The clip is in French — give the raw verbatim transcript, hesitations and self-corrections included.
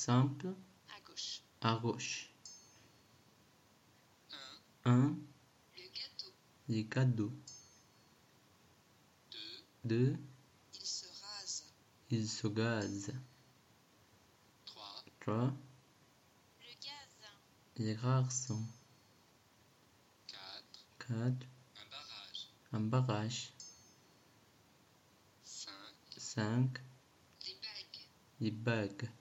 simple à gauche. à gauche. un. un. Le gâteau. Les cadeaux. deux. deux. Il se rase. Il se gaze. trois. trois. Le gaz. Les garçons. quatre. quatre. Un barrage. Un barrage. cinq. cinq. Les bagues. Les bagues.